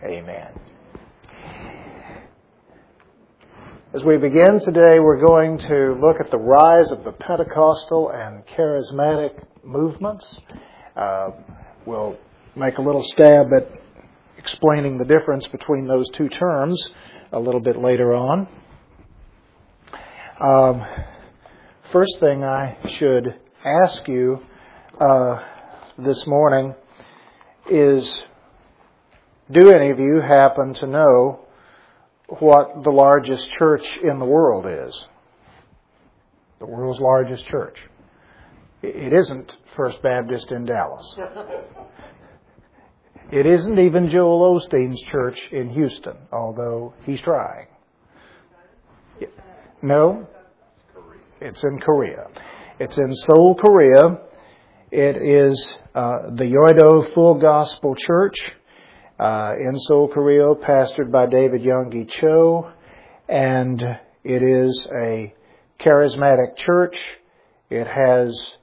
Amen. As we begin today, we're going to look at the rise of the Pentecostal and charismatic movements. We'll make a little stab at explaining the difference between those two terms a little bit later on. First thing I should ask you this morning is, do any of you happen to know what the largest church in the world is? The world's largest church. It isn't First Baptist in Dallas. It isn't even Joel Osteen's church in Houston, although he's trying. No, it's in Korea. It's in Seoul, Korea. It is the Yoido Full Gospel Church in Seoul, Korea, pastored by David Yonggi Cho, and it is a charismatic church. It has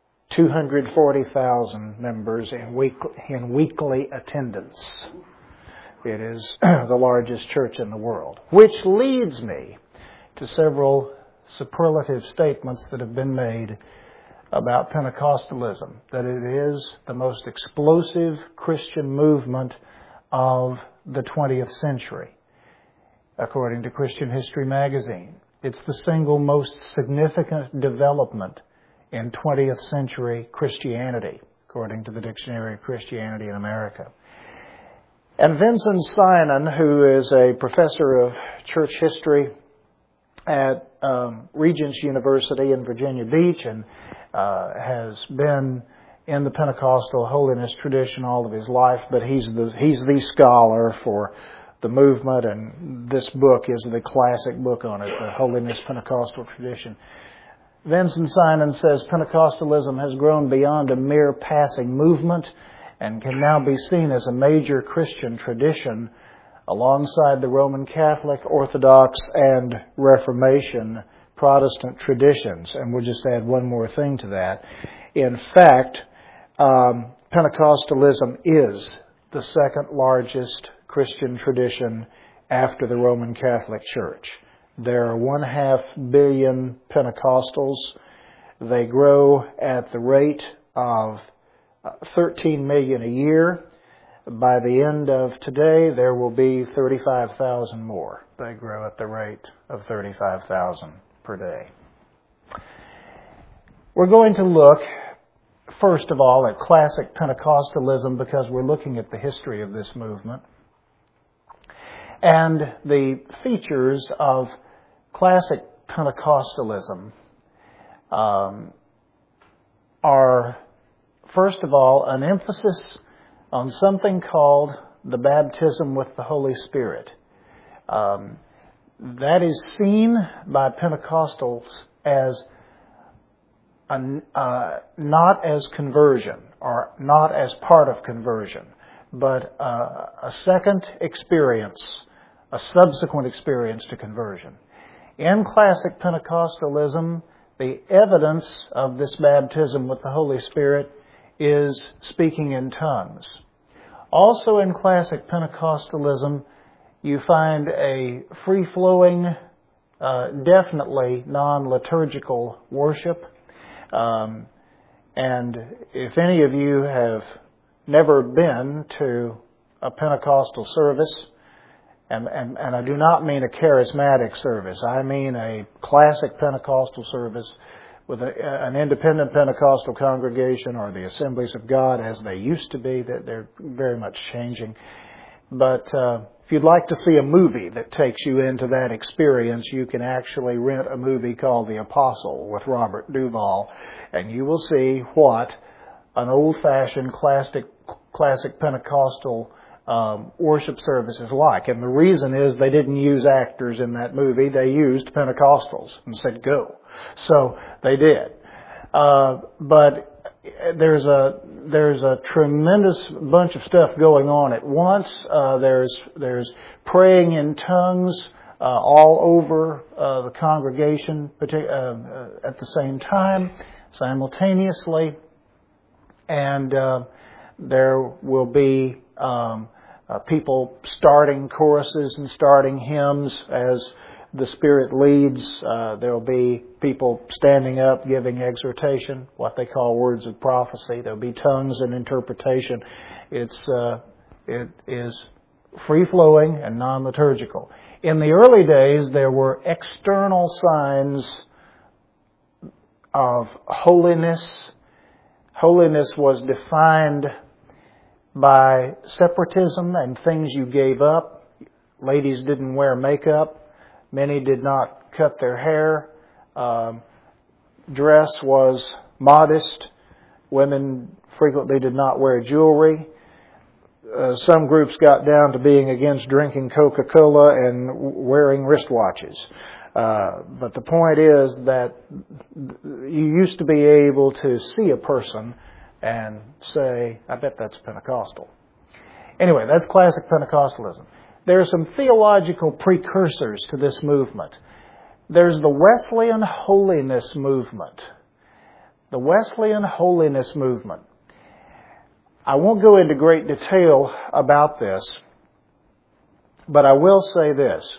240,000 members in weekly attendance. It is the largest church in the world, which leads me to several superlative statements that have been made about Pentecostalism, that it is the most explosive Christian movement of the 20th century, according to Christian History magazine. It's the single most significant development in 20th century Christianity, according to the Dictionary of Christianity in America. And Vincent Synan, who is a professor of church history at Regents University in Virginia Beach and has been in the Pentecostal holiness tradition all of his life, but he's the scholar for the movement, and this book is the classic book on it, the Holiness Pentecostal Tradition. Vincent Synan says Pentecostalism has grown beyond a mere passing movement and can now be seen as a major Christian tradition alongside the Roman Catholic, Orthodox, and Reformation Protestant traditions. And we'll just add one more thing to that. In fact, Pentecostalism is the second largest Christian tradition after the Roman Catholic Church. There are 1/2 billion Pentecostals. They grow at the rate of 13 million a year. By the end of today, there will be 35,000 more. They grow at the rate of 35,000 per day. We're going to look, first of all, at classic Pentecostalism because we're looking at the history of this movement. And the features of classic Pentecostalism are, first of all, an emphasis on something called the baptism with the Holy Spirit. That is seen by Pentecostals as not as conversion or not as part of conversion, but a second experience, a subsequent experience to conversion. In classic Pentecostalism, the evidence of this baptism with the Holy Spirit is speaking in tongues. Also in classic Pentecostalism, you find a free-flowing, definitely non-liturgical worship. And if any of you have never been to a Pentecostal service, and I do not mean a charismatic service, I mean a classic Pentecostal service with an independent Pentecostal congregation or the Assemblies of God as they used to be, that they're very much changing. But if you'd like to see a movie that takes you into that experience, you can actually rent a movie called The Apostle with Robert Duvall, and you will see what an old-fashioned classic Pentecostal worship service is like. And the reason is they didn't use actors in that movie. They used Pentecostals and said, go. So they did. But there's a tremendous bunch of stuff going on at once. There's praying in tongues all over the congregation at the same time, simultaneously. And there will be people starting choruses and starting hymns as the Spirit leads. There will be people standing up giving exhortation, what they call words of prophecy. There will be tongues and interpretation. It is free-flowing and non-liturgical. In the early days, there were external signs of holiness. Holiness was defined by separatism and things you gave up. Ladies didn't wear makeup. Many did not cut their hair. Dress was modest. Women frequently did not wear jewelry. Some groups got down to being against drinking Coca-Cola and wearing wristwatches. But the point is that you used to be able to see a person and say, I bet that's Pentecostal. Anyway, that's classic Pentecostalism. There are some theological precursors to this movement. There's the Wesleyan holiness movement. The Wesleyan holiness movement. I won't go into great detail about this, but I will say this.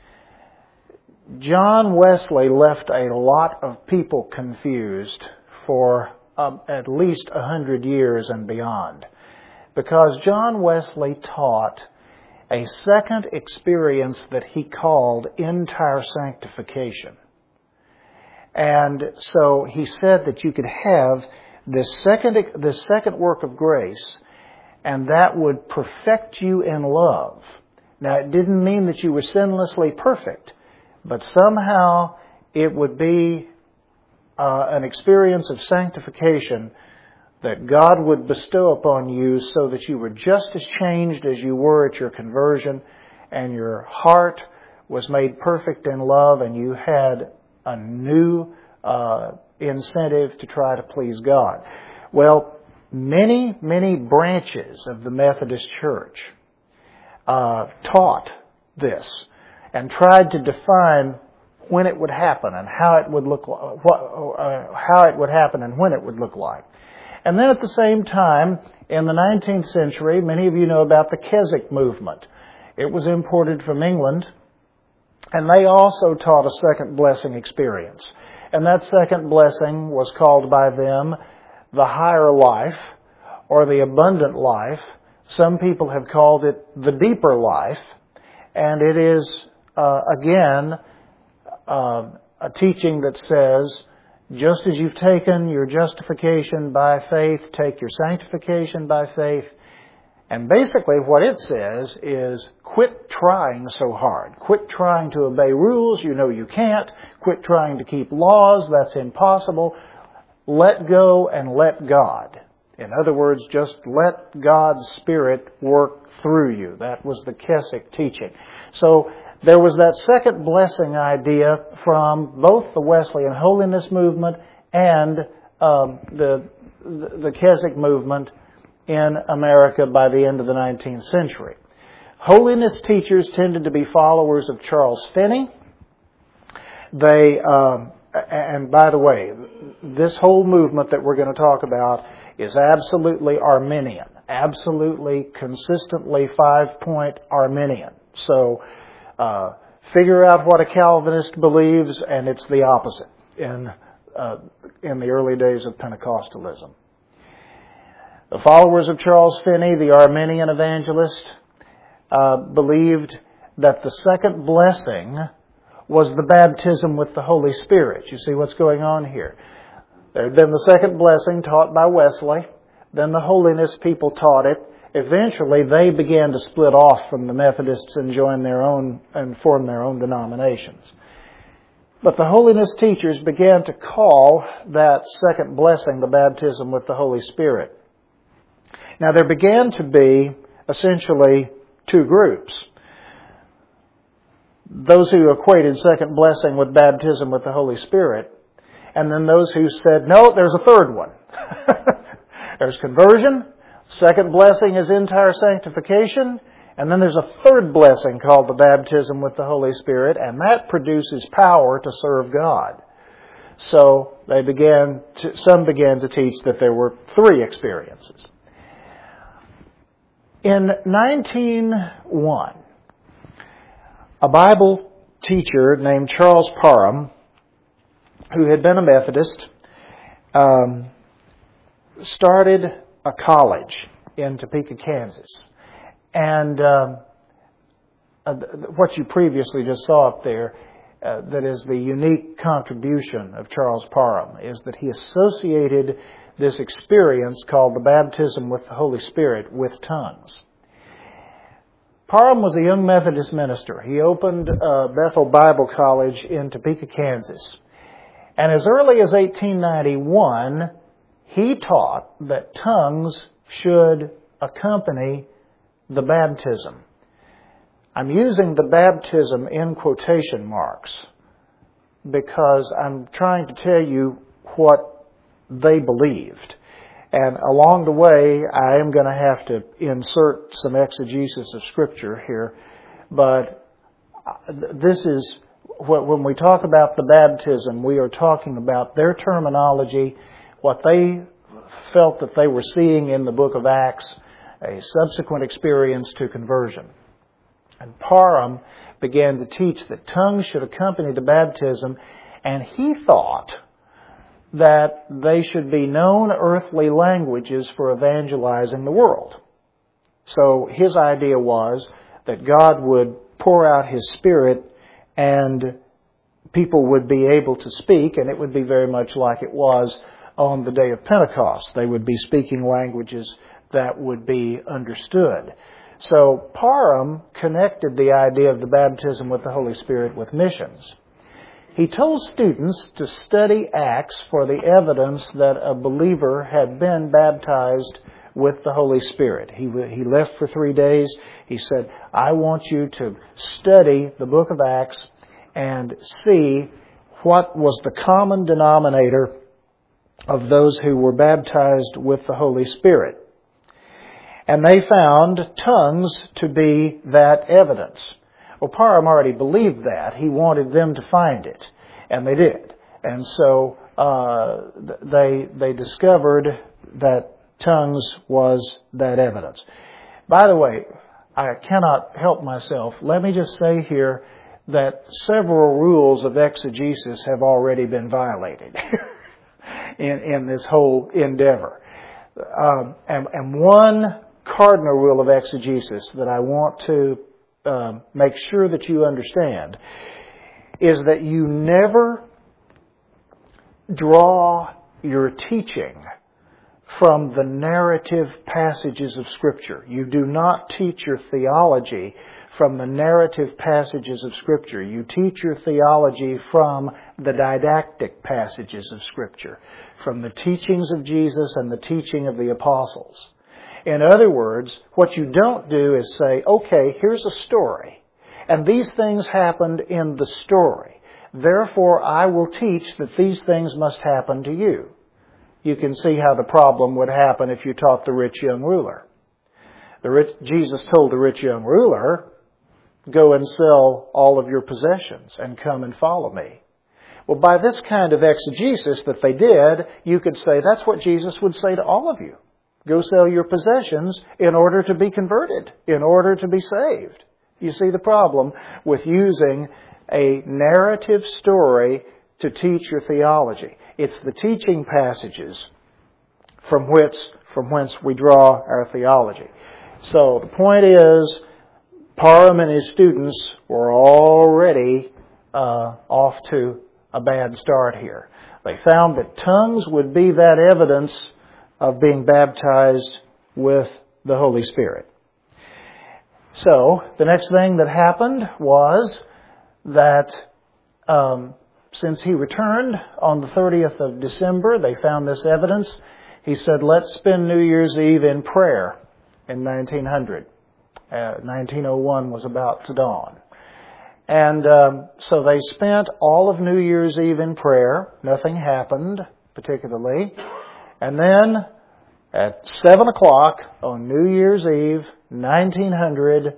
John Wesley left a lot of people confused for at least 100 years and beyond, because John Wesley taught a second experience that he called entire sanctification. And so he said that you could have this second work of grace, and that would perfect you in love. Now, it didn't mean that you were sinlessly perfect, but somehow it would be an experience of sanctification that God would bestow upon you so that you were just as changed as you were at your conversion, and your heart was made perfect in love, and you had a new incentive to try to please God. Well, many, many branches of the Methodist Church taught this and tried to define when it would happen and how it would look like, how it would happen and when it would look like. And then at the same time, in the 19th century, many of you know about the Keswick movement. It was imported from England, and they also taught a second blessing experience. And that second blessing was called by them the higher life or the abundant life. Some people have called it the deeper life. And it is, again, a teaching that says, just as you've taken your justification by faith, take your sanctification by faith. And basically what it says is quit trying so hard. Quit trying to obey rules. You know you can't. Quit trying to keep laws. That's impossible. Let go and let God. In other words, just let God's Spirit work through you. That was the Keswick teaching. So there was that second blessing idea from both the Wesleyan holiness movement and the Keswick movement in America by the end of the 19th century. Holiness teachers tended to be followers of Charles Finney. They, and by the way, this whole movement that we're going to talk about is absolutely Arminian, absolutely consistently 5-point Arminian. So figure out what a Calvinist believes, and it's the opposite in the early days of Pentecostalism. The followers of Charles Finney, the Arminian evangelist, believed that the second blessing was the baptism with the Holy Spirit. You see what's going on here? There had been the second blessing taught by Wesley. Then the holiness people taught it. Eventually, they began to split off from the Methodists and join their own and form their own denominations. But the holiness teachers began to call that second blessing the baptism with the Holy Spirit. Now, there began to be essentially two groups. Those who equated second blessing with baptism with the Holy Spirit, and then those who said, no, there's a third one. There's conversion, second blessing is entire sanctification, and then there's a third blessing called the baptism with the Holy Spirit, and that produces power to serve God. So some began to teach that there were three experiences. In 1901, a Bible teacher named Charles Parham, who had been a Methodist, started a college in Topeka, Kansas. And what you previously just saw up there, that is the unique contribution of Charles Parham, is that he associated this experience called the baptism with the Holy Spirit with tongues. Parham was a young Methodist minister. He opened Bethel Bible College in Topeka, Kansas. And as early as 1891, he taught that tongues should accompany the baptism. I'm using the baptism in quotation marks because I'm trying to tell you what they believed. And along the way, I am going to have to insert some exegesis of Scripture here. But this is, when we talk about the baptism, we are talking about their terminology, what they felt that they were seeing in the book of Acts, a subsequent experience to conversion. And Parham began to teach that tongues should accompany the baptism, and he thought that they should be known earthly languages for evangelizing the world. So his idea was that God would pour out His Spirit and people would be able to speak, and it would be very much like it was on the day of Pentecost. They would be speaking languages that would be understood. So Parham connected the idea of the baptism with the Holy Spirit with missions. He told students to study Acts for the evidence that a believer had been baptized with the Holy Spirit. He left for 3 days. He said, I want you to study the book of Acts and see what was the common denominator of those who were baptized with the Holy Spirit. And they found tongues to be that evidence. Well, Parham already believed that. He wanted them to find it. And they did. And so they discovered that tongues was that evidence. By the way, I cannot help myself. Let me just say here that several rules of exegesis have already been violated in this whole endeavor. And one cardinal rule of exegesis that I want to make sure that you understand is that you never draw your teaching from the narrative passages of Scripture. You do not teach your theology from the narrative passages of Scripture. You teach your theology from the didactic passages of Scripture, from the teachings of Jesus and the teaching of the apostles. In other words, what you don't do is say, okay, here's a story, and these things happened in the story. Therefore, I will teach that these things must happen to you. You can see how the problem would happen if you taught the rich young ruler. Jesus told the rich young ruler, go and sell all of your possessions and come and follow me. Well, by this kind of exegesis that they did, you could say that's what Jesus would say to all of you. Go sell your possessions in order to be converted, in order to be saved. You see the problem with using a narrative story to teach your theology. It's the teaching passages from whence we draw our theology. So the point is, Parham and his students were already off to a bad start here. They found that tongues would be that evidence of being baptized with the Holy Spirit. So, the next thing that happened was that since he returned on the 30th of December, they found this evidence. He said, let's spend New Year's Eve in prayer in 1900. 1901 was about to dawn. And so they spent all of New Year's Eve in prayer. Nothing happened particularly. And then at 7 o'clock on New Year's Eve, 1900,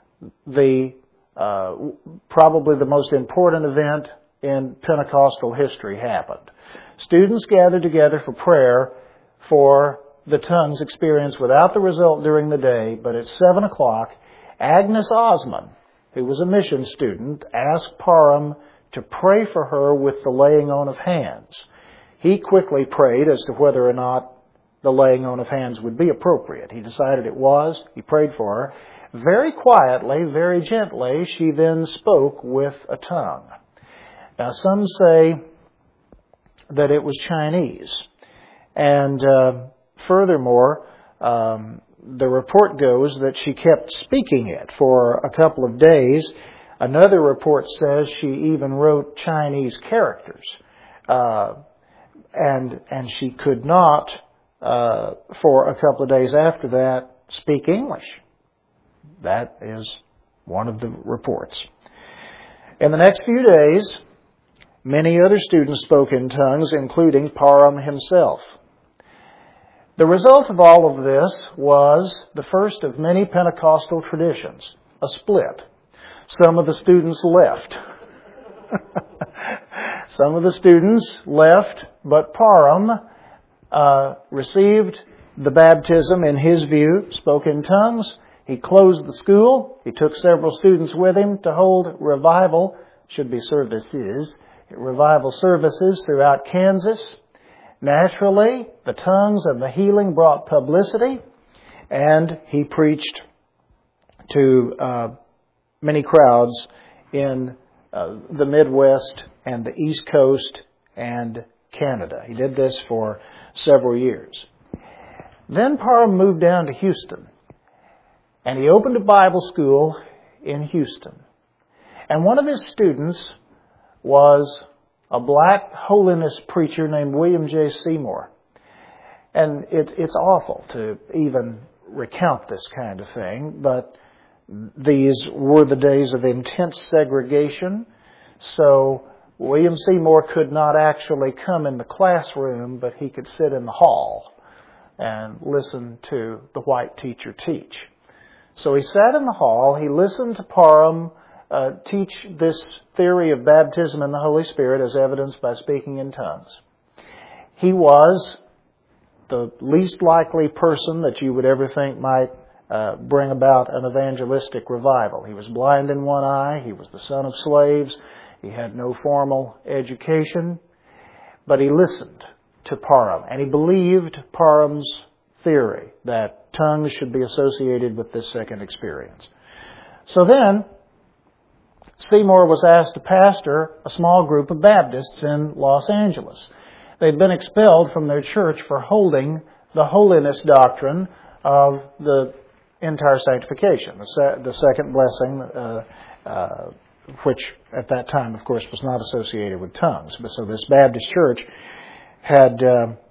probably the most important event in Pentecostal history happened. Students gathered together for prayer for the tongues experience without the result during the day, but at 7 o'clock, Agnes Osman, who was a mission student, asked Parham to pray for her with the laying on of hands. He quickly prayed as to whether or not the laying on of hands would be appropriate. He decided it was. He prayed for her. Very quietly, very gently, she then spoke with a tongue. Now, some say that it was Chinese. And furthermore, the report goes that she kept speaking it for a couple of days. Another report says she even wrote Chinese characters. And she could not, for a couple of days after that, speak English. That is one of the reports. In the next few days, many other students spoke in tongues, including Parham himself. The result of all of this was the first of many Pentecostal traditions, a split. Some of the students left. Some of the students left, but Parham received the baptism in his view, spoke in tongues. He closed the school. He took several students with him to hold revival services throughout Kansas. Naturally, the tongues and the healing brought publicity, and he preached to many crowds in the Midwest and the East Coast and Canada. He did this for several years. Then Parham moved down to Houston, and he opened a Bible school in Houston. And one of his students was a black holiness preacher named William J. Seymour. And it's awful to even recount this kind of thing, but these were the days of intense segregation. So William Seymour could not actually come in the classroom, but he could sit in the hall and listen to the white teacher teach. So he sat in the hall, he listened to Parham teach this theory of baptism in the Holy Spirit as evidenced by speaking in tongues. He was the least likely person that you would ever think might bring about an evangelistic revival. He was blind in one eye. He was the son of slaves. He had no formal education. But he listened to Parham, and he believed Parham's theory that tongues should be associated with this second experience. So then, Seymour was asked to pastor a small group of Baptists in Los Angeles. They'd been expelled from their church for holding the holiness doctrine of the entire sanctification, the second blessing, which at that time, of course, was not associated with tongues. But so this Baptist church had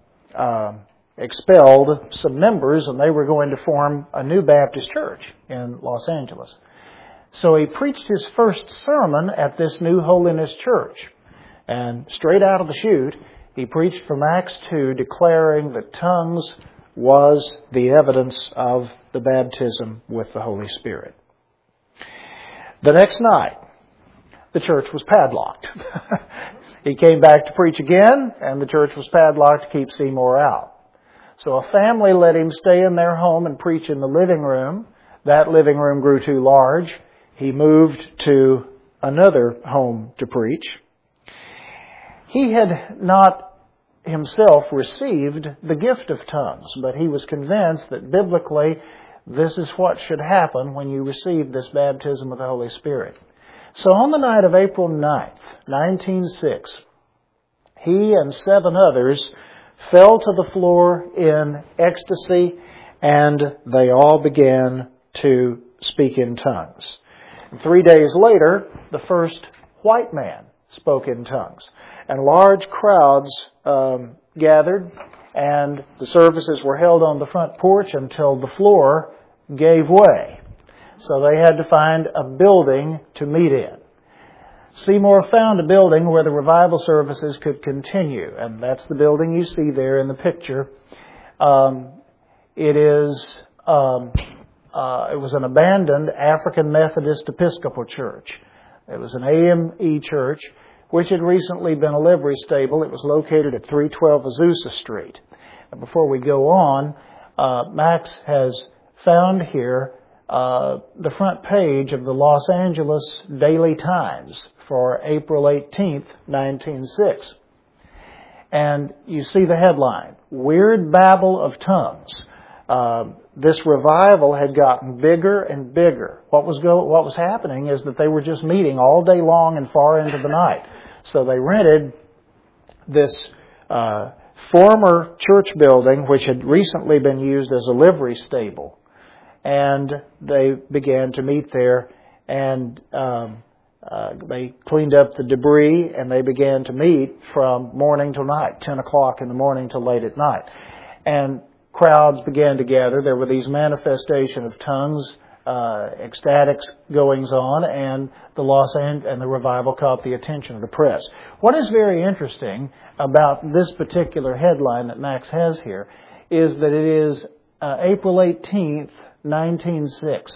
expelled some members, and they were going to form a new Baptist church in Los Angeles. So he preached his first sermon at this new holiness church. And straight out of the chute, he preached from Acts 2, declaring that tongues was the evidence of the baptism with the Holy Spirit. The next night, the church was padlocked. He came back to preach again, and the church was padlocked to keep Seymour out. So a family let him stay in their home and preach in the living room. That living room grew too large. He moved to another home to preach. He had not himself received the gift of tongues, but he was convinced that biblically this is what should happen when you receive this baptism with the Holy Spirit. So on the night of April 9th, 1906, he and 7 others fell to the floor in ecstasy, and they all began to speak in tongues. 3 days later, the first white man spoke in tongues. And large crowds gathered, and the services were held on the front porch until the floor gave way. So they had to find a building to meet in. Seymour found a building where the revival services could continue, and that's the building you see there in the picture. It was an abandoned African Methodist Episcopal church. It was an AME church, which had recently been a livery stable. It was located at 312 Azusa Street. And before we go on, Max has found here the front page of the Los Angeles Daily Times for April 18th, 1906. And you see the headline, Weird Babble of Tongues. This revival had gotten bigger and bigger. What was happening is that they were just meeting all day long and far into the night. So they rented this former church building, which had recently been used as a livery stable. And they began to meet there, and they cleaned up the debris, and they began to meet from morning till night, 10 o'clock in the morning till late at night. And crowds began to gather. There were these manifestation of tongues, ecstatic goings on, and the revival caught the attention of the press. What is very interesting about this particular headline that Max has here is that it is April 18th, 1906.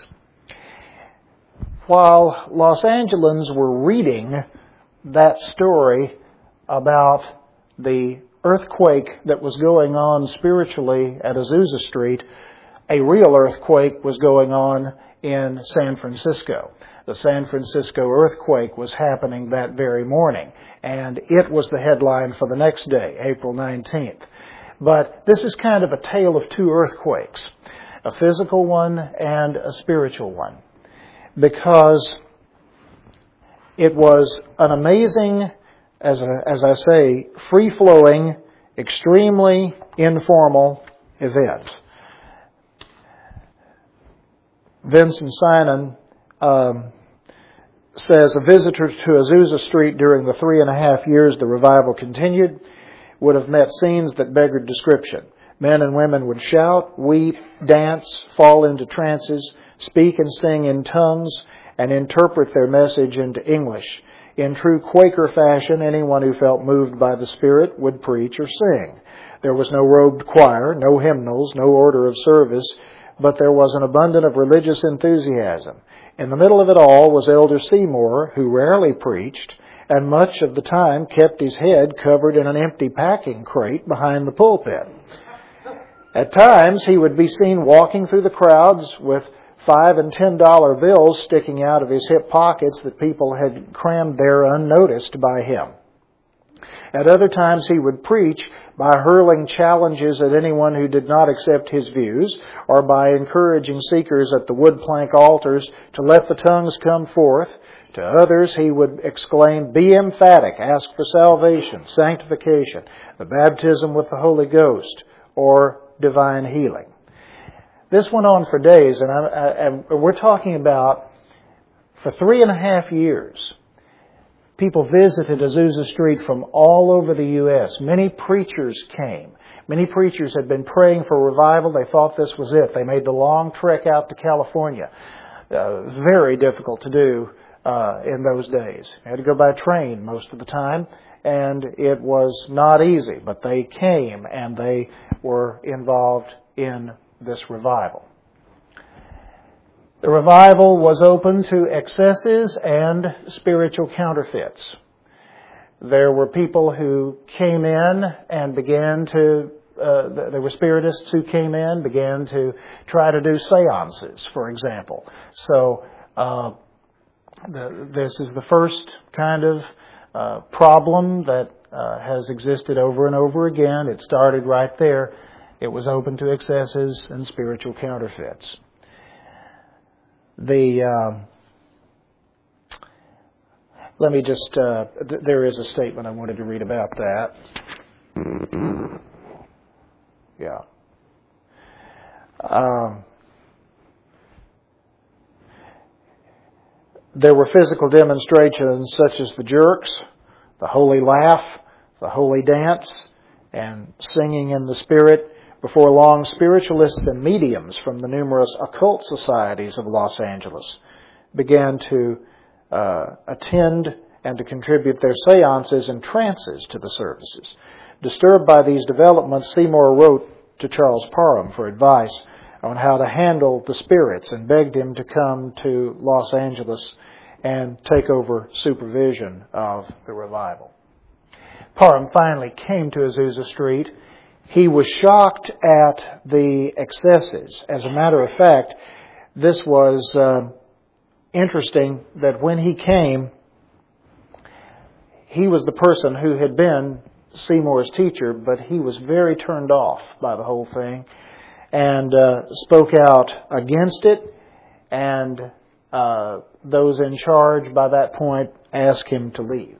While Los Angeles were reading that story about the earthquake that was going on spiritually at Azusa Street, a real earthquake was going on in San Francisco. The San Francisco earthquake was happening that very morning, and it was the headline for the next day, April 19th. But this is kind of a tale of two earthquakes, a physical one and a spiritual one, because it was an amazing, as I say, free-flowing, extremely informal event. Vincent Sinan says, a visitor to Azusa Street during the 3.5 years the revival continued would have met scenes that beggared description. Men and women would shout, weep, dance, fall into trances, speak and sing in tongues, and interpret their message into English. In true Quaker fashion, anyone who felt moved by the Spirit would preach or sing. There was no robed choir, no hymnals, no order of service, but there was an abundance of religious enthusiasm. In the middle of it all was Elder Seymour, who rarely preached, and much of the time kept his head covered in an empty packing crate behind the pulpit. At times, he would be seen walking through the crowds with $5 and $10 bills sticking out of his hip pockets that people had crammed there unnoticed by him. At other times, he would preach by hurling challenges at anyone who did not accept his views, or by encouraging seekers at the wood plank altars to let the tongues come forth. To others, he would exclaim, be emphatic, ask for salvation, sanctification, the baptism with the Holy Ghost, or divine healing. This went on for days, and we're talking about for 3.5 years. People visited Azusa Street from all over the U.S. Many preachers came. Many preachers had been praying for revival. They thought this was it. They made the long trek out to California. Very difficult to do in those days. You had to go by train most of the time, and it was not easy. But they came, and they were involved in this revival. The revival was open to excesses and spiritual counterfeits. There were people who came in and began to, there were spiritists who came in, began to try to do seances, for example. So this is the first kind of problem that has existed over and over again. It started right there. It was open to excesses and spiritual counterfeits. Let me just, there is a statement I wanted to read about that. Yeah. There were physical demonstrations such as the jerks, the holy laugh, the holy dance, and singing in the Spirit. Before long, spiritualists and mediums from the numerous occult societies of Los Angeles began to attend and to contribute their seances and trances to the services. Disturbed by these developments, Seymour wrote to Charles Parham for advice on how to handle the spirits and begged him to come to Los Angeles and take over supervision of the revival. Parham finally came to Azusa Street, He was shocked at the excesses. As a matter of fact, this was interesting that when he came, he was the person who had been Seymour's teacher, but he was very turned off by the whole thing and spoke out against it. And those in charge by that point asked him to leave.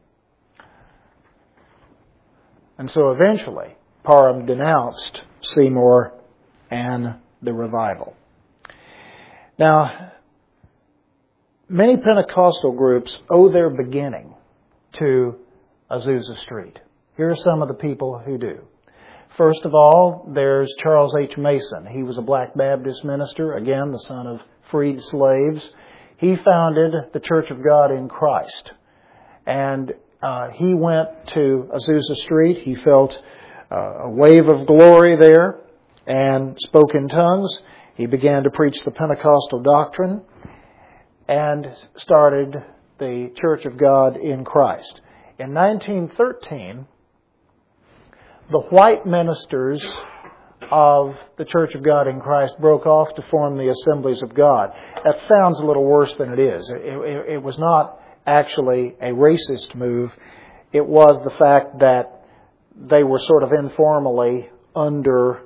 And so eventually, Parham denounced Seymour and the revival. Now, many Pentecostal groups owe their beginning to Azusa Street. Here are some of the people who do. First of all, there's Charles H. Mason. He was a Black Baptist minister, again, the son of freed slaves. He founded the Church of God in Christ. And he went to Azusa Street. He felt a wave of glory there and spoke in tongues. He began to preach the Pentecostal doctrine and started the Church of God in Christ. In 1913, the white ministers of the Church of God in Christ broke off to form the Assemblies of God. That sounds a little worse than it is. It was not actually a racist move. It was the fact that they were sort of informally under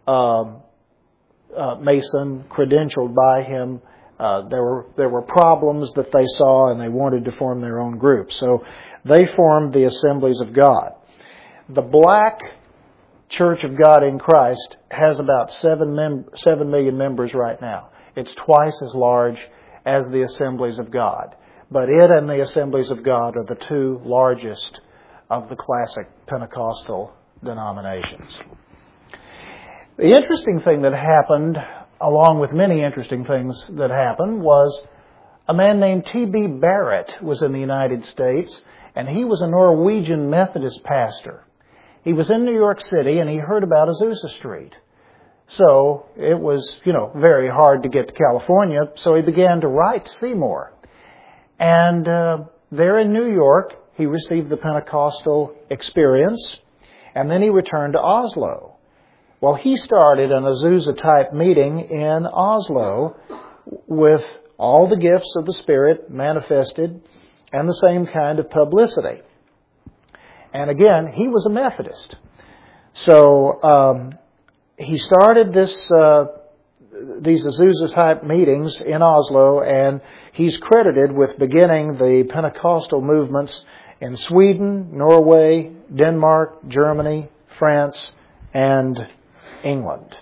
Mason, credentialed by him. There were problems that they saw, and they wanted to form their own group. So they formed the Assemblies of God. The Black Church of God in Christ has about 7 million members right now. It's twice as large as the Assemblies of God. But it and the Assemblies of God are the two largest of the classic Pentecostal denominations. The interesting thing that happened, along with many interesting things that happened, was a man named T.B. Barrett was in the United States, and he was a Norwegian Methodist pastor. He was in New York City, and he heard about Azusa Street. So it was, very hard to get to California, so he began to write Seymour. And there in New York, he received the Pentecostal experience, and then he returned to Oslo. Well, he started an Azusa-type meeting in Oslo with all the gifts of the Spirit manifested and the same kind of publicity. And again, he was a Methodist. So he started these Azusa-type meetings in Oslo, and he's credited with beginning the Pentecostal movements in Sweden, Norway, Denmark, Germany, France, and England.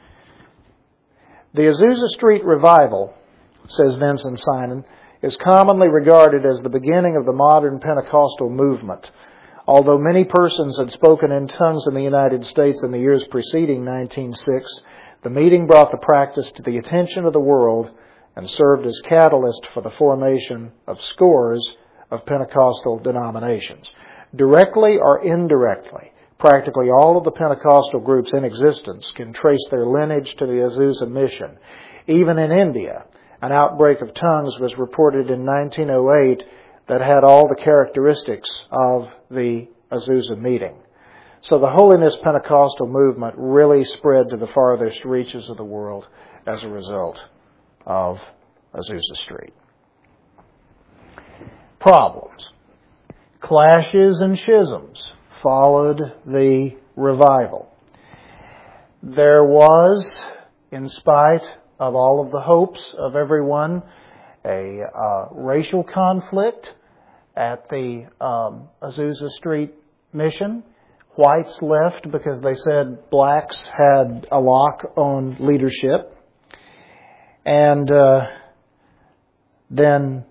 The Azusa Street revival, says Vincent Synan, is commonly regarded as the beginning of the modern Pentecostal movement. Although many persons had spoken in tongues in the United States in the years preceding 1906, the meeting brought the practice to the attention of the world and served as catalyst for the formation of scores of Pentecostal denominations. Directly or indirectly, practically all of the Pentecostal groups in existence can trace their lineage to the Azusa mission. Even in India, an outbreak of tongues was reported in 1908 that had all the characteristics of the Azusa meeting. So the Holiness Pentecostal movement really spread to the farthest reaches of the world as a result of Azusa Street. Problems. Clashes and schisms followed the revival. There was, in spite of all of the hopes of everyone, a racial conflict at the Azusa Street mission. Whites left because they said blacks had a lock on leadership. And then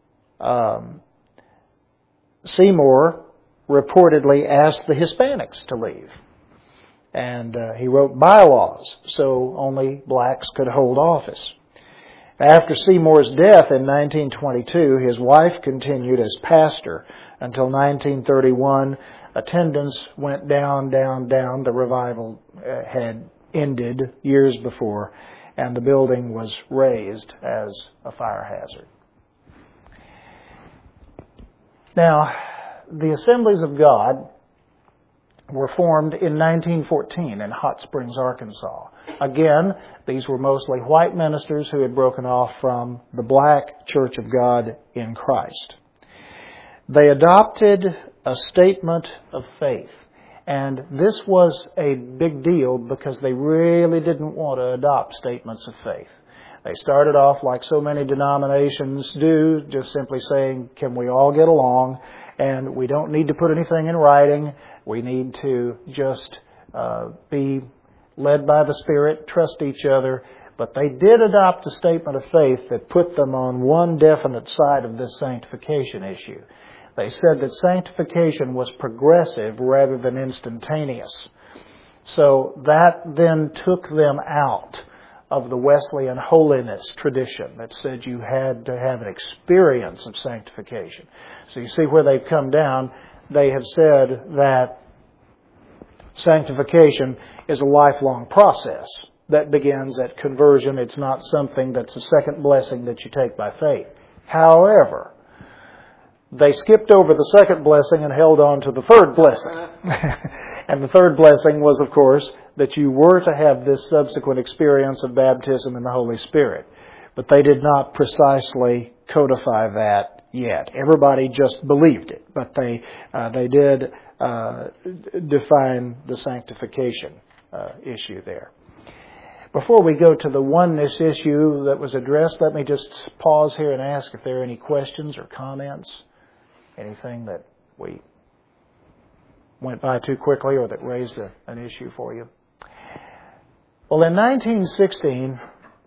Seymour reportedly asked the Hispanics to leave. And he wrote bylaws so only blacks could hold office. After Seymour's death in 1922, his wife continued as pastor until 1931. Attendance went down. The revival had ended years before, and the building was razed as a fire hazard. Now, the Assemblies of God were formed in 1914 in Hot Springs, Arkansas. Again, these were mostly white ministers who had broken off from the black Church of God in Christ. They adopted a statement of faith. And this was a big deal because they really didn't want to adopt statements of faith. They started off like so many denominations do, just simply saying, can we all get along? And we don't need to put anything in writing. We need to just be led by the Spirit, trust each other. But they did adopt a statement of faith that put them on one definite side of this sanctification issue. They said that sanctification was progressive rather than instantaneous. So that then took them out of the Wesleyan holiness tradition that said you had to have an experience of sanctification. So you see where they've come down. They have said that sanctification is a lifelong process that begins at conversion. It's not something that's a second blessing that you take by faith. However, they skipped over the second blessing and held on to the third blessing. And the third blessing was, of course, that you were to have this subsequent experience of baptism in the Holy Spirit. But they did not precisely codify that yet. Everybody just believed it, but they did define the sanctification issue there. Before we go to the oneness issue that was addressed, let me just pause here and ask if there are any questions or comments. Anything that we went by too quickly or that raised an issue for you? Well, in 1916,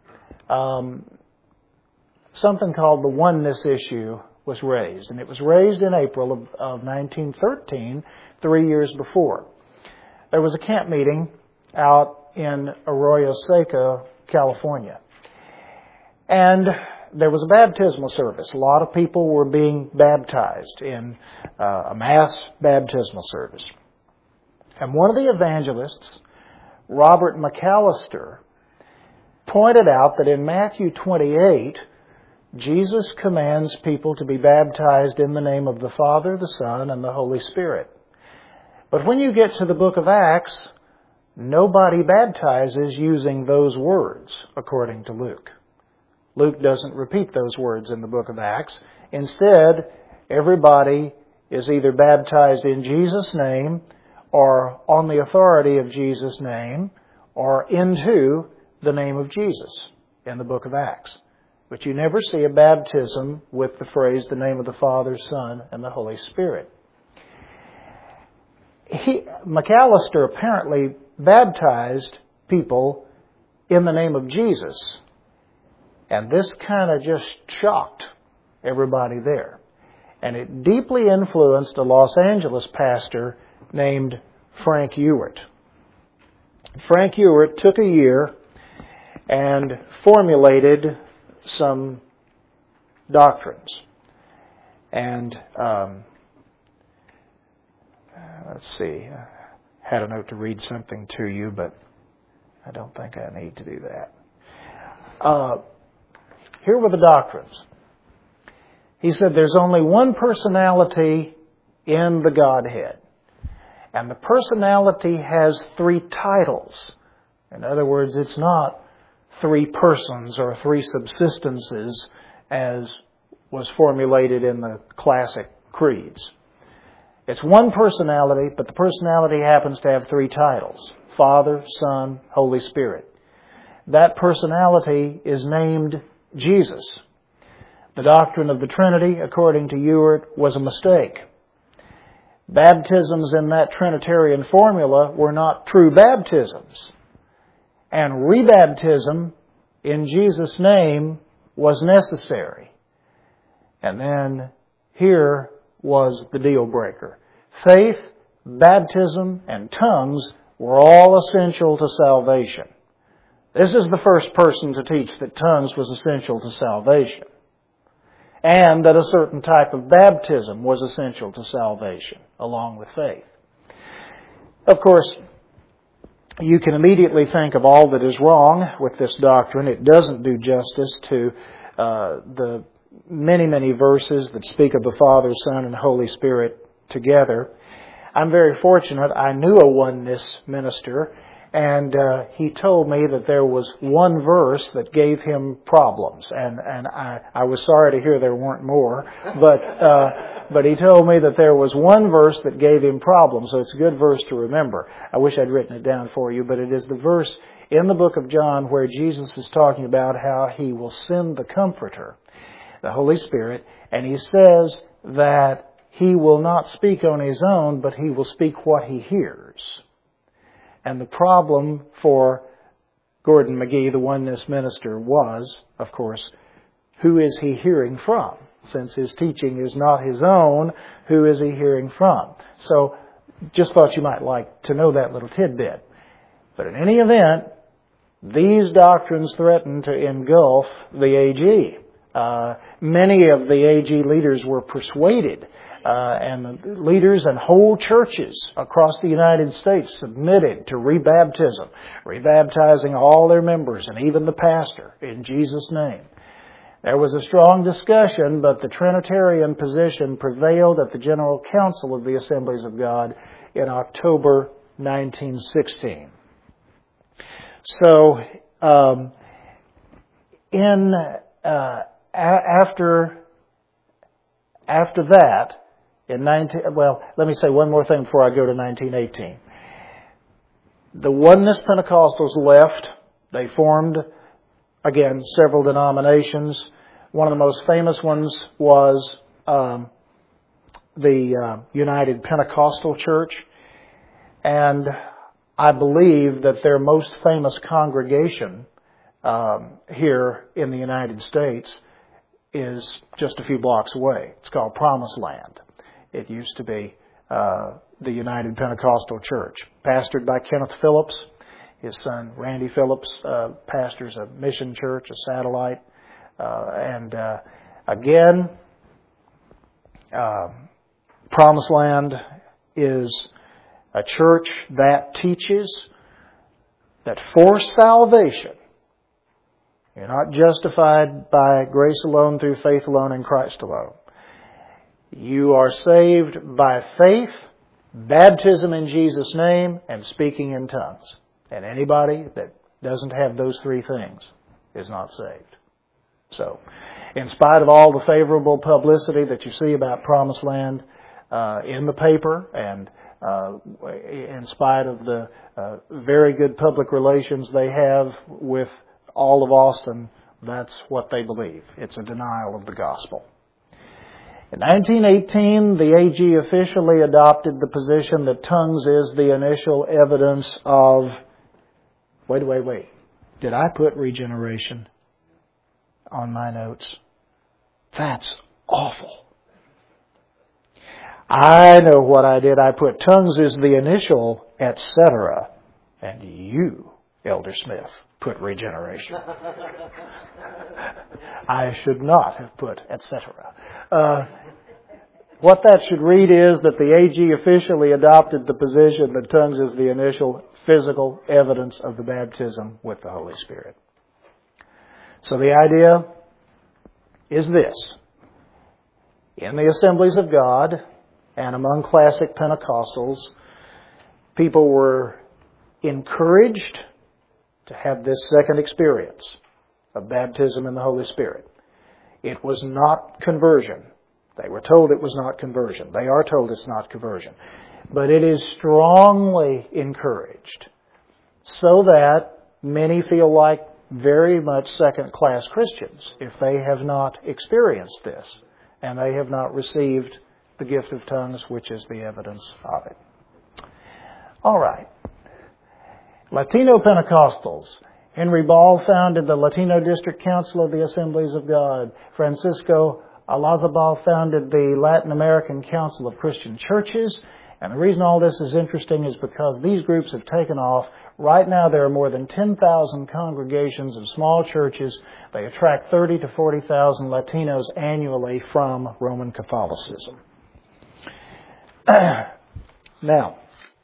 something called the oneness issue was raised. And it was raised in April of 1913, 3 years before. There was a camp meeting out in Arroyo Seco, California. And there was a baptismal service. A lot of people were being baptized in a mass baptismal service. And one of the evangelists, Robert McAllister, pointed out that in Matthew 28, Jesus commands people to be baptized in the name of the Father, the Son, and the Holy Spirit. But when you get to the book of Acts, nobody baptizes using those words, according to Luke. Luke doesn't repeat those words in the book of Acts. Instead, everybody is either baptized in Jesus' name or on the authority of Jesus' name or into the name of Jesus in the book of Acts. But you never see a baptism with the phrase, the name of the Father, Son, and the Holy Spirit. McAllister apparently baptized people in the name of Jesus. And this kind of just shocked everybody there. And it deeply influenced a Los Angeles pastor named Frank Ewart. Frank Ewart took a year and formulated some doctrines. And let's see, I had a note to read something to you, but I don't think I need to do that. Here were the doctrines. He said there's only one personality in the Godhead. And the personality has three titles. In other words, it's not three persons or three subsistences as was formulated in the classic creeds. It's one personality, but the personality happens to have three titles: Father, Son, Holy Spirit. That personality is named Jesus. The doctrine of the Trinity, according to Ewart, was a mistake. Baptisms in that Trinitarian formula were not true baptisms. And rebaptism in Jesus' name was necessary. And then here was the deal breaker. Faith, baptism, and tongues were all essential to salvation. This is the first person to teach that tongues was essential to salvation. And that a certain type of baptism was essential to salvation, along with faith. Of course, you can immediately think of all that is wrong with this doctrine. It doesn't do justice to the many, many verses that speak of the Father, Son, and Holy Spirit together. I'm very fortunate. I knew a oneness minister, and he told me that there was one verse that gave him problems, and I was sorry to hear there weren't more, but he told me that there was one verse that gave him problems, so it's a good verse to remember. I wish I'd written it down for you, but it is the verse in the book of John where Jesus is talking about how He will send the Comforter, the Holy Spirit, and He says that He will not speak on His own, but He will speak what He hears. And the problem for Gordon McGee, the oneness minister, was, of course, who is he hearing from? Since his teaching is not his own, who is he hearing from? So, just thought you might like to know that little tidbit. But in any event, these doctrines threaten to engulf the AG. Many of the AG leaders were persuaded, and the leaders and whole churches across the United States submitted to rebaptizing all their members and even the pastor in Jesus' name. There was a strong discussion, but the Trinitarian position prevailed at the General Council of the Assemblies of God in October 1916. So, after that, let me say one more thing before I go to 1918. The Oneness Pentecostals left. They formed, again, several denominations. One of the most famous ones was the United Pentecostal Church. And I believe that their most famous congregation here in the United States is just a few blocks away. It's called Promised Land. It used to be the United Pentecostal Church, pastored by Kenneth Phillips. His son, Randy Phillips, pastors a mission church, a satellite. Again, Promised Land is a church that teaches that for salvation, you're not justified by grace alone, through faith alone, in Christ alone. You are saved by faith, baptism in Jesus' name, and speaking in tongues. And anybody that doesn't have those three things is not saved. So, in spite of all the favorable publicity that you see about Promised Land in the paper, and in spite of the very good public relations they have with all of Austin, that's what they believe. It's a denial of the gospel. In 1918, the AG officially adopted the position that tongues is the initial evidence of... Wait. Did I put regeneration on my notes? That's awful. I know what I did. I put tongues is the initial, etc. And you, Elder Smith, put regeneration. I should not have put etc. What that should read is that the AG officially adopted the position that tongues is the initial physical evidence of the baptism with the Holy Spirit. So the idea is this. In the Assemblies of God and among classic Pentecostals, people were encouraged to have this second experience of baptism in the Holy Spirit. It was not conversion. They were told it was not conversion. They are told it's not conversion. But it is strongly encouraged so that many feel like very much second-class Christians if they have not experienced this and they have not received the gift of tongues, which is the evidence of it. All right. Latino Pentecostals. Henry Ball founded the Latino District Council of the Assemblies of God. Francisco Olazabal founded the Latin American Council of Christian Churches. And the reason all this is interesting is because these groups have taken off. Right now there are more than 10,000 congregations of small churches. They attract 30 to 40,000 Latinos annually from Roman Catholicism. Now,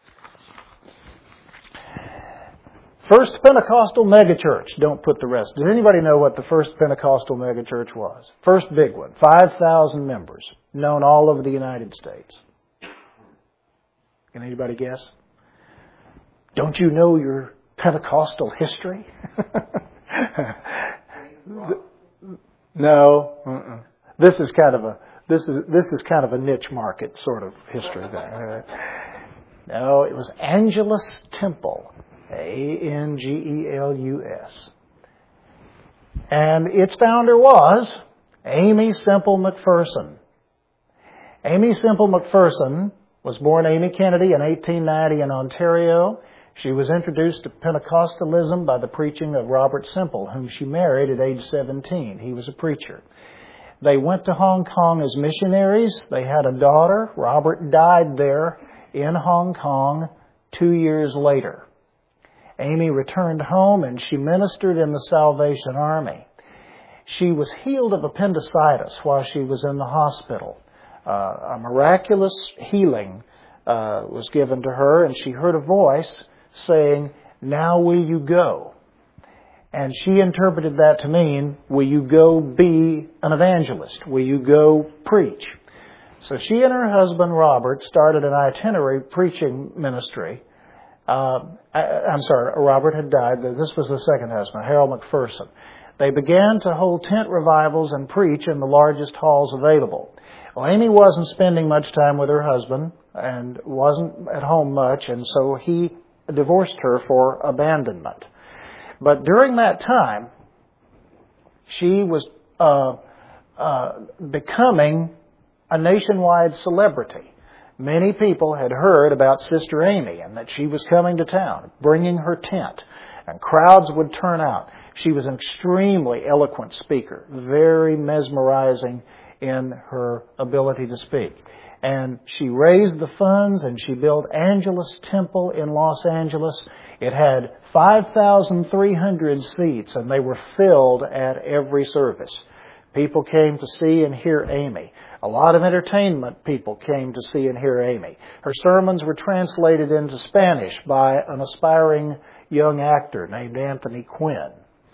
First Pentecostal megachurch. Don't put the rest. Does anybody know what the First Pentecostal megachurch was? First big one. 5,000 members. Known all over the United States. Can anybody guess? Don't you know your Pentecostal history? No. This is kind of a niche market sort of history there. No, it was Angelus Temple, Angelus, and its founder was Aimee Semple McPherson. Aimee Semple McPherson was born Amy Kennedy in 1890 in Ontario. She was introduced to Pentecostalism by the preaching of Robert Semple, whom she married at age 17. He was a preacher. They went to Hong Kong as missionaries. They had a daughter. Robert died there in Hong Kong 2 years later. Amy returned home and she ministered in the Salvation Army. She was healed of appendicitis while she was in the hospital. A miraculous healing was given to her, and she heard a voice saying, "Now will you go?" And she interpreted that to mean, will you go be an evangelist? Will you go preach? So she and her husband, Robert, started an itinerary preaching ministry. Robert had died. This was the second husband, Harold McPherson. They began to hold tent revivals and preach in the largest halls available. Well, Amy wasn't spending much time with her husband and wasn't at home much, and so he divorced her for abandonment. But during that time, she was becoming a nationwide celebrity. Many people had heard about Sister Amy and that she was coming to town, bringing her tent, and crowds would turn out. She was an extremely eloquent speaker, very mesmerizing in her ability to speak. And she raised the funds and she built Angelus Temple in Los Angeles. It had 5,300 seats and they were filled at every service. People came to see and hear Amy. A lot of entertainment people came to see and hear Amy. Her sermons were translated into Spanish by an aspiring young actor named Anthony Quinn.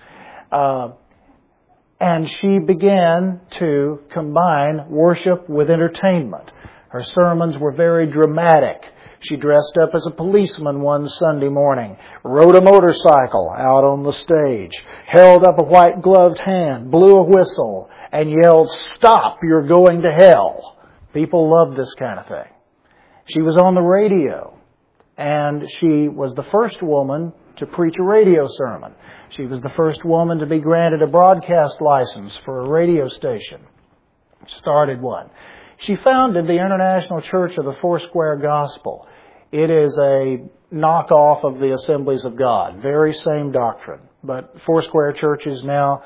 And she began to combine worship with entertainment. Her sermons were very dramatic. She dressed up as a policeman one Sunday morning, rode a motorcycle out on the stage, held up a white gloved hand, blew a whistle, and yelled, "Stop, you're going to hell." People loved this kind of thing. She was on the radio, and she was the first woman to preach a radio sermon. She was the first woman to be granted a broadcast license for a radio station. Started one. She founded the International Church of the Foursquare Gospel. It is a knockoff of the Assemblies of God. Very same doctrine. But Foursquare churches now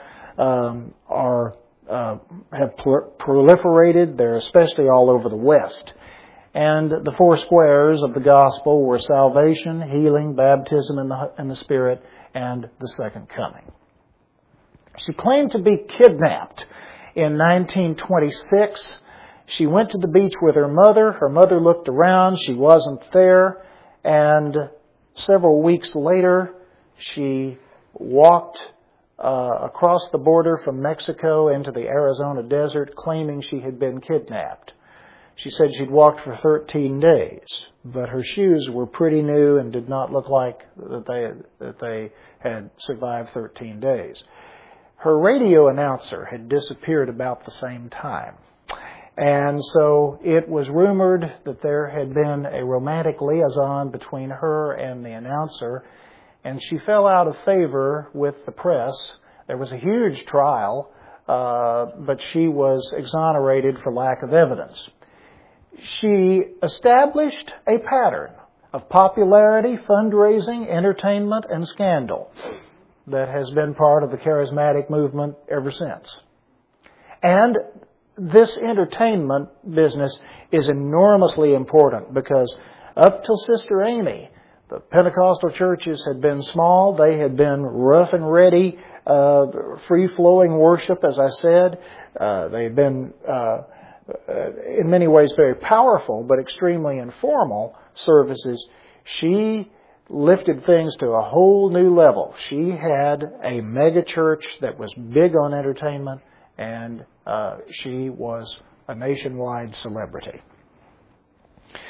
have proliferated. They're especially all over the West. And the four squares of the gospel were salvation, healing, baptism in the Spirit, and the second coming. She claimed to be kidnapped in 1926. She went to the beach with her mother. Her mother looked around. She wasn't there. And several weeks later, she walked across the border from Mexico into the Arizona desert, claiming she had been kidnapped. She said she'd walked for 13 days, but her shoes were pretty new and did not look like that they had survived 13 days. Her radio announcer had disappeared about the same time. And so it was rumored that there had been a romantic liaison between her and the announcer, and she fell out of favor with the press. There was a huge trial, but she was exonerated for lack of evidence. She established a pattern of popularity, fundraising, entertainment, and scandal that has been part of the charismatic movement ever since. And this entertainment business is enormously important because up till Sister Amy, the Pentecostal churches had been small. They had been rough and ready, free-flowing worship, as I said. They had been in many ways very powerful, but extremely informal services. She lifted things to a whole new level. She had a mega church that was big on entertainment, and she was a nationwide celebrity.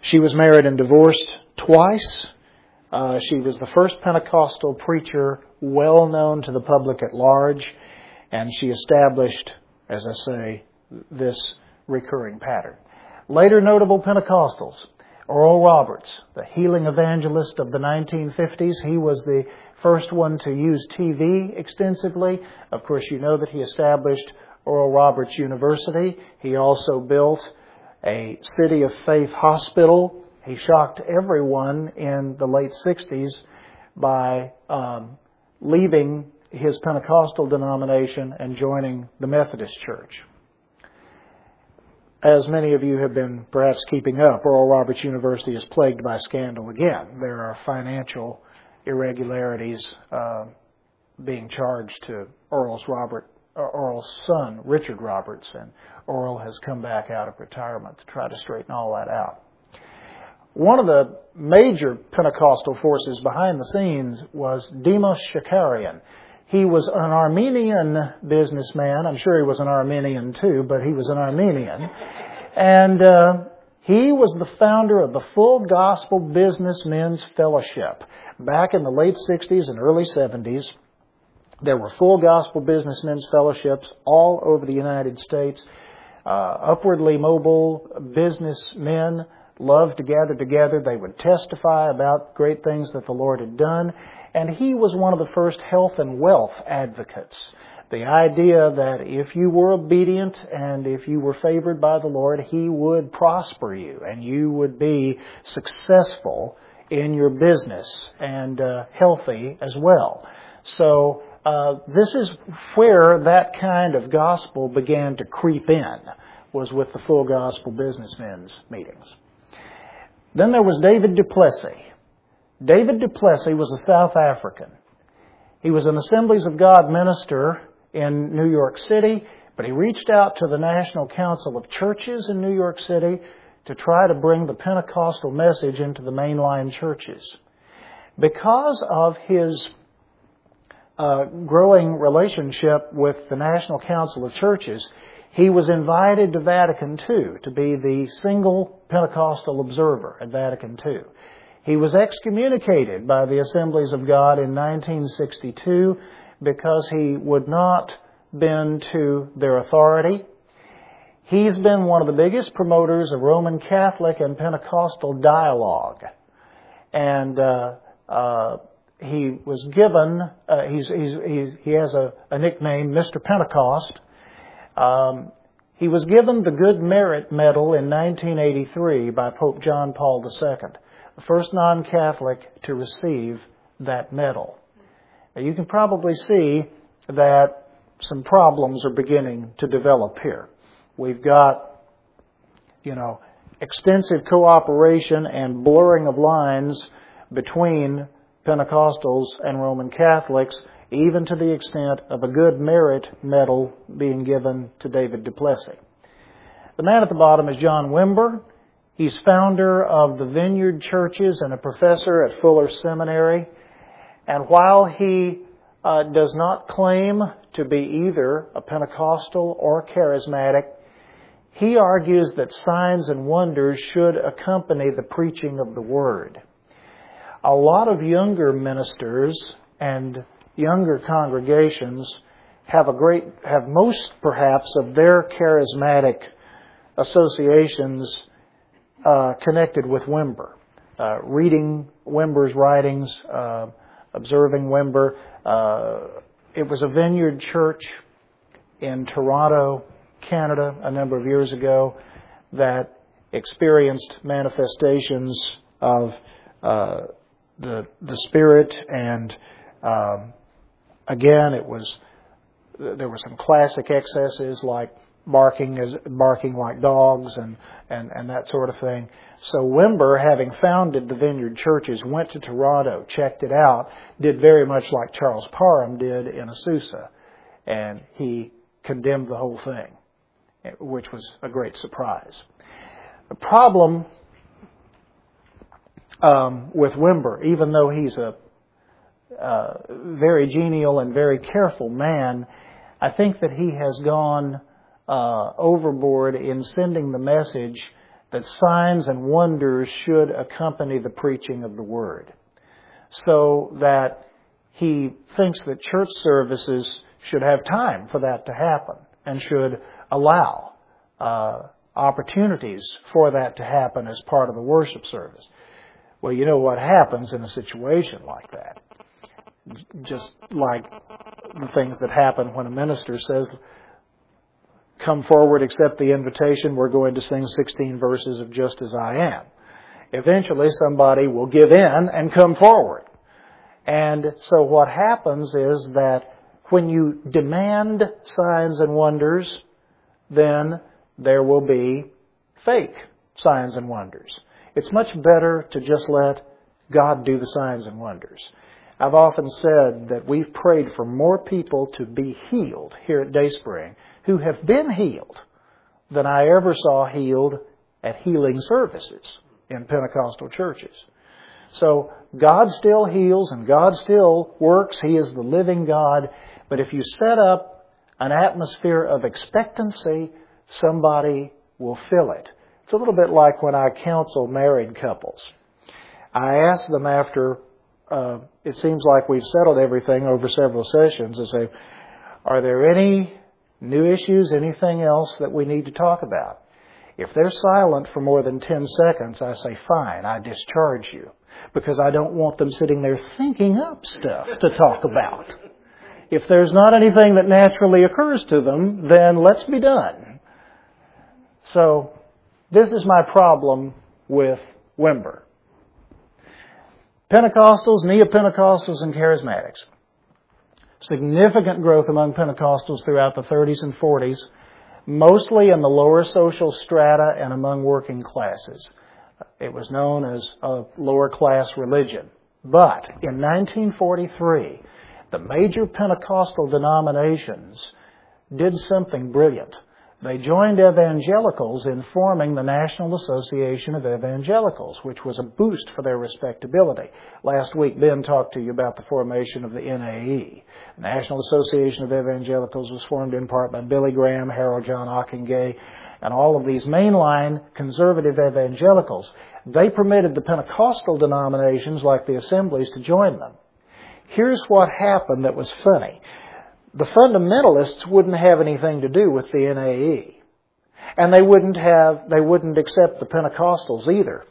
She was married and divorced twice. She was the first Pentecostal preacher well known to the public at large, and she established, as I say, this recurring pattern. Later notable Pentecostals: Oral Roberts, the healing evangelist of the 1950s. He was the first one to use TV extensively. Of course, you know that he established Oral Roberts University. He also built a City of Faith hospital. He shocked everyone in the late 60s by leaving his Pentecostal denomination and joining the Methodist Church. As many of you have been perhaps keeping up, Oral Roberts University is plagued by scandal again. There are financial irregularities being charged to Oral's son, Richard Roberts, and Oral has come back out of retirement to try to straighten all that out. One of the major Pentecostal forces behind the scenes was Demos Shakarian. He was an Armenian businessman. I'm sure he was an Armenian too, but he was an Armenian. And he was the founder of the Full Gospel Businessmen's Fellowship. Back in the late 60s and early 70s, there were Full Gospel Businessmen's Fellowships all over the United States. Upwardly mobile businessmen loved to gather together. They would testify about great things that the Lord had done. And he was one of the first health and wealth advocates. The idea that if you were obedient and if you were favored by the Lord, He would prosper you and you would be successful in your business and healthy as well. So this is where that kind of gospel began to creep in, was with the Full Gospel Businessmen's meetings. Then there was David du Plessis. David du Plessis was a South African. He was an Assemblies of God minister in New York City, but he reached out to the National Council of Churches in New York City to try to bring the Pentecostal message into the mainline churches. Because of his growing relationship with the National Council of Churches, he was invited to Vatican II to be the single Pentecostal observer at Vatican II. He was excommunicated by the Assemblies of God in 1962 because he would not bend to their authority. He's been one of the biggest promoters of Roman Catholic and Pentecostal dialogue. And he was given, he has a nickname, Mr. Pentecost. He was given the Good Merit Medal in 1983 by Pope John Paul II, the first non-Catholic to receive that medal. Now, you can probably see that some problems are beginning to develop here. We've got, extensive cooperation and blurring of lines between Pentecostals and Roman Catholics, even to the extent of a Good Merit Medal being given to David du Plessis. The man at the bottom is John Wimber. He's founder of the Vineyard Churches and a professor at Fuller Seminary. And while he does not claim to be either a Pentecostal or charismatic, he argues that signs and wonders should accompany the preaching of the Word. A lot of younger ministers and younger congregations have most perhaps of their charismatic associations connected with Wimber. Reading Wimber's writings, observing Wimber. It was a Vineyard church in Toronto, Canada, a number of years ago that experienced manifestations of the Spirit, and again, there were some classic excesses like barking like dogs and that sort of thing. So Wimber, having founded the Vineyard Churches, went to Toronto, checked it out, did very much like Charles Parham did in Azusa, and he condemned the whole thing, which was a great surprise. The problem with Wimber, even though he's a very genial and very careful man, I think that he has gone overboard in sending the message that signs and wonders should accompany the preaching of the Word, so that he thinks that church services should have time for that to happen and should allow opportunities for that to happen as part of the worship service. Well, you know what happens in a situation like that. Just like the things that happen when a minister says, "Come forward, accept the invitation, we're going to sing 16 verses of Just As I Am." Eventually somebody will give in and come forward. And so what happens is that when you demand signs and wonders, then there will be fake signs and wonders. It's much better to just let God do the signs and wonders. I've often said that we've prayed for more people to be healed here at Dayspring who have been healed than I ever saw healed at healing services in Pentecostal churches. So God still heals and God still works. He is the living God. But if you set up an atmosphere of expectancy, somebody will fill it. It's a little bit like when I counsel married couples. I ask them after, it seems like we've settled everything over several sessions, and say, "Are there any new issues, anything else that we need to talk about?" If they're silent for more than 10 seconds, I say, "Fine, I discharge you," because I don't want them sitting there thinking up stuff to talk about. If there's not anything that naturally occurs to them, then let's be done. So, this is my problem with Wimber. Pentecostals, Neo-Pentecostals, and Charismatics. Significant growth among Pentecostals throughout the 30s and 40s, mostly in the lower social strata and among working classes. It was known as a lower class religion. But in 1943, the major Pentecostal denominations did something brilliant. They joined evangelicals in forming the National Association of Evangelicals, which was a boost for their respectability. Last week, Ben talked to you about the formation of the NAE. The National Association of Evangelicals was formed in part by Billy Graham, Harold John Ockenga, and all of these mainline conservative evangelicals. They permitted the Pentecostal denominations like the Assemblies to join them. Here's what happened that was funny. The fundamentalists wouldn't have anything to do with the NAE. And they wouldn't accept the Pentecostals either.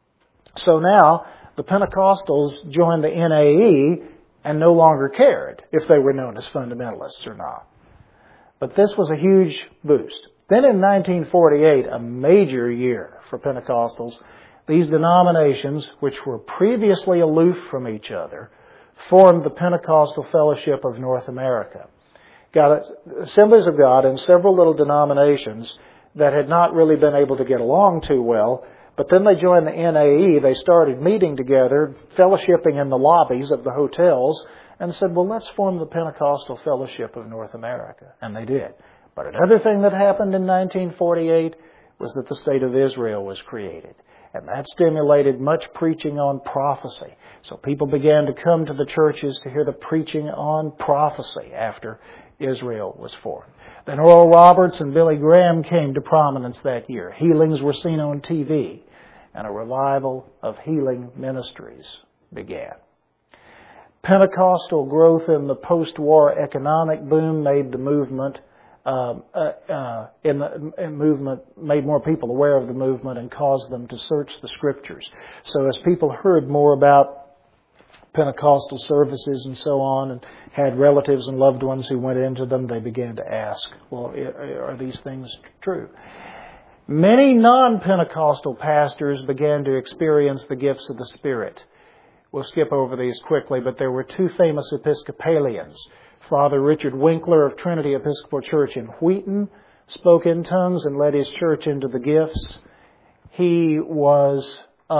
So now the Pentecostals joined the NAE and no longer cared if they were known as fundamentalists or not. But this was a huge boost. Then in 1948, a major year for Pentecostals, these denominations, which were previously aloof from each other, formed the Pentecostal Fellowship of North America. Got Assemblies of God and several little denominations that had not really been able to get along too well, but then they joined the NAE. They started meeting together, fellowshipping in the lobbies of the hotels, and said, well, let's form the Pentecostal Fellowship of North America. And they did. But another thing that happened in 1948 was that the State of Israel was created. And that stimulated much preaching on prophecy. So people began to come to the churches to hear the preaching on prophecy after Israel was formed. Then Oral Roberts and Billy Graham came to prominence that year. Healings were seen on TV, and a revival of healing ministries began. Pentecostal growth in the post-war economic boom made the movement made more people aware of the movement and caused them to search the Scriptures. So as people heard more about Pentecostal services and so on, and had relatives and loved ones who went into them, they began to ask, well, are these things true? Many non-Pentecostal pastors began to experience the gifts of the Spirit. We'll skip over these quickly, but there were two famous Episcopalians. Father Richard Winkler of Trinity Episcopal Church in Wheaton spoke in tongues and led his church into the gifts. He was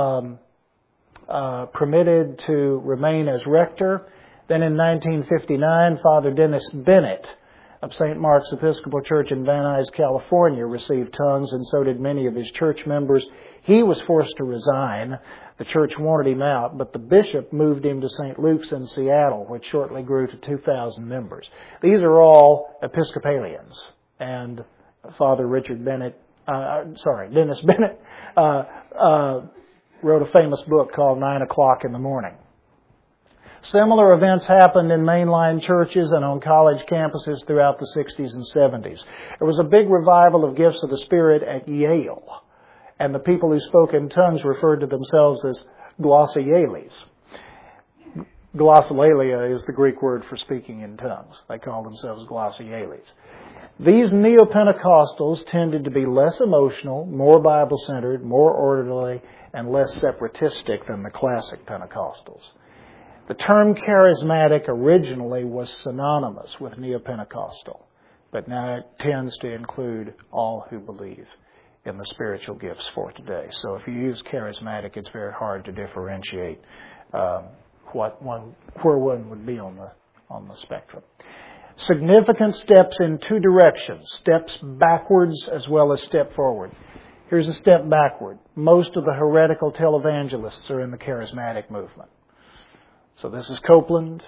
permitted to remain as rector. Then in 1959, Father Dennis Bennett of St. Mark's Episcopal Church in Van Nuys, California, received tongues, and so did many of his church members. He was forced to resign. The church wanted him out, but the bishop moved him to St. Luke's in Seattle, which shortly grew to 2,000 members. These are all Episcopalians, and Father Richard Bennett Dennis Bennett, wrote a famous book called 9 O'Clock in the Morning. Similar events happened in mainline churches and on college campuses throughout the 60s and 70s. There was a big revival of gifts of the Spirit at Yale, and the people who spoke in tongues referred to themselves as glossolalia. Glossolalia is the Greek word for speaking in tongues. They call themselves glossolalia. These Neo-Pentecostals tended to be less emotional, more Bible-centered, more orderly, and less separatistic than the classic Pentecostals. The term charismatic originally was synonymous with Neo-Pentecostal, but now it tends to include all who believe in the spiritual gifts for today. So if you use charismatic, it's very hard to differentiate where one would be on the spectrum. Significant steps in two directions, steps backwards as well as step forward. Here's a step backward. Most of the heretical televangelists are in the charismatic movement. So this is Copeland,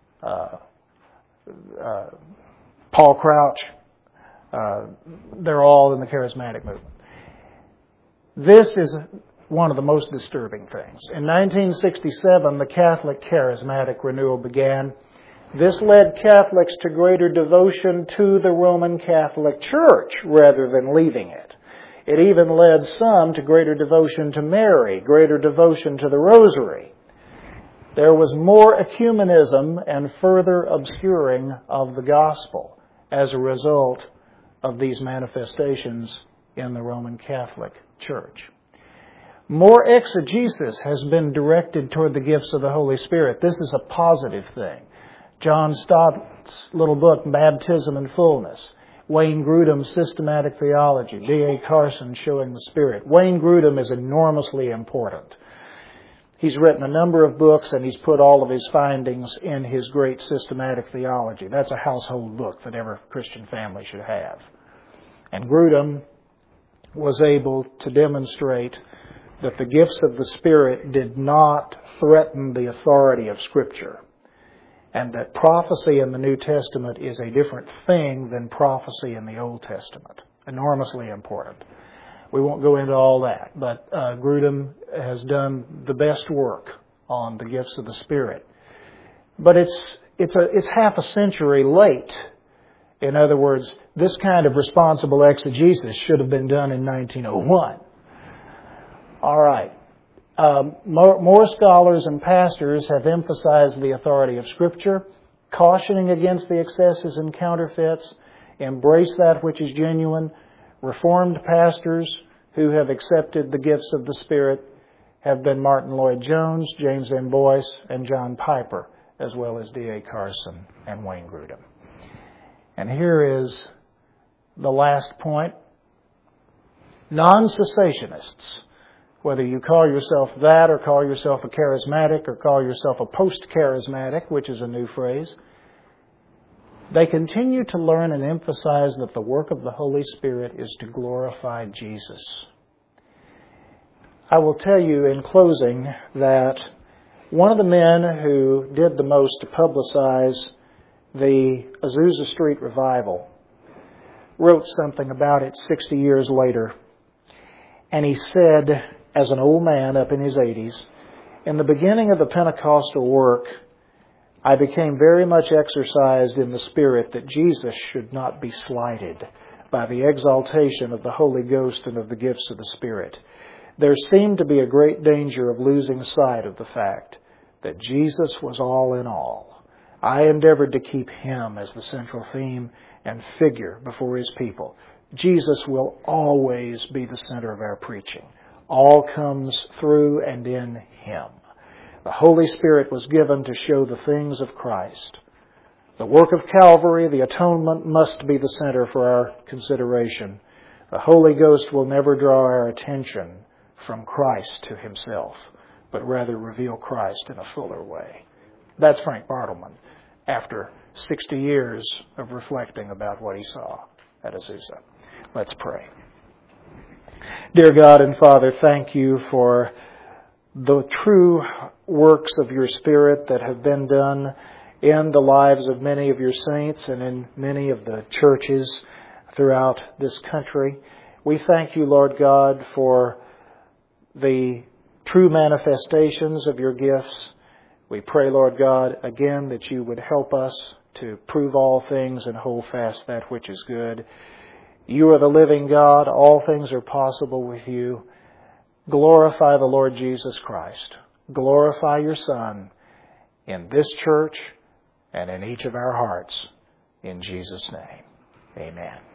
Paul Crouch. They're all in the charismatic movement. This is one of the most disturbing things. In 1967, the Catholic charismatic renewal began. This led Catholics to greater devotion to the Roman Catholic Church rather than leaving it. It even led some to greater devotion to Mary, greater devotion to the Rosary. There was more ecumenism and further obscuring of the gospel as a result of these manifestations in the Roman Catholic Church. More exegesis has been directed toward the gifts of the Holy Spirit. This is a positive thing. John Stott's little book, Baptism and Fullness. Wayne Grudem's Systematic Theology. D.A. Carson, Showing the Spirit. Wayne Grudem is enormously important. He's written a number of books and he's put all of his findings in his great Systematic Theology. That's a household book that every Christian family should have. And Grudem was able to demonstrate that the gifts of the Spirit did not threaten the authority of Scripture, and that prophecy in the New Testament is a different thing than prophecy in the Old Testament. Enormously important. We won't go into all that, but Grudem has done the best work on the gifts of the Spirit. But it's half a century late. In other words, this kind of responsible exegesis should have been done in 1901. All right. More scholars and pastors have emphasized the authority of Scripture, cautioning against the excesses and counterfeits, embrace that which is genuine. Reformed pastors who have accepted the gifts of the Spirit have been Martin Lloyd-Jones, James M. Boyce, and John Piper, as well as D.A. Carson and Wayne Grudem. And here is the last point. Non-cessationists, whether you call yourself that or call yourself a charismatic or call yourself a post-charismatic, which is a new phrase, they continue to learn and emphasize that the work of the Holy Spirit is to glorify Jesus. I will tell you in closing that one of the men who did the most to publicize the Azusa Street revival wrote something about it 60 years later. And he said, as an old man up in his 80s, in the beginning of the Pentecostal work, I became very much exercised in the Spirit that Jesus should not be slighted by the exaltation of the Holy Ghost and of the gifts of the Spirit. There seemed to be a great danger of losing sight of the fact that Jesus was all in all. I endeavored to keep Him as the central theme and figure before His people. Jesus will always be the center of our preaching. All comes through and in Him. The Holy Spirit was given to show the things of Christ. The work of Calvary, the atonement, must be the center for our consideration. The Holy Ghost will never draw our attention from Christ to Himself, but rather reveal Christ in a fuller way. That's Frank Bartleman, after 60 years of reflecting about what he saw at Azusa. Let's pray. Dear God and Father, thank You for the true works of Your Spirit that have been done in the lives of many of Your saints and in many of the churches throughout this country. We thank you, Lord God, for the true manifestations of your gifts. We pray, Lord God, again that you would help us to prove all things and hold fast that which is good. You are the living God. All things are possible with you. Glorify the Lord Jesus Christ. Glorify your Son in this church and in each of our hearts. In Jesus' name, amen.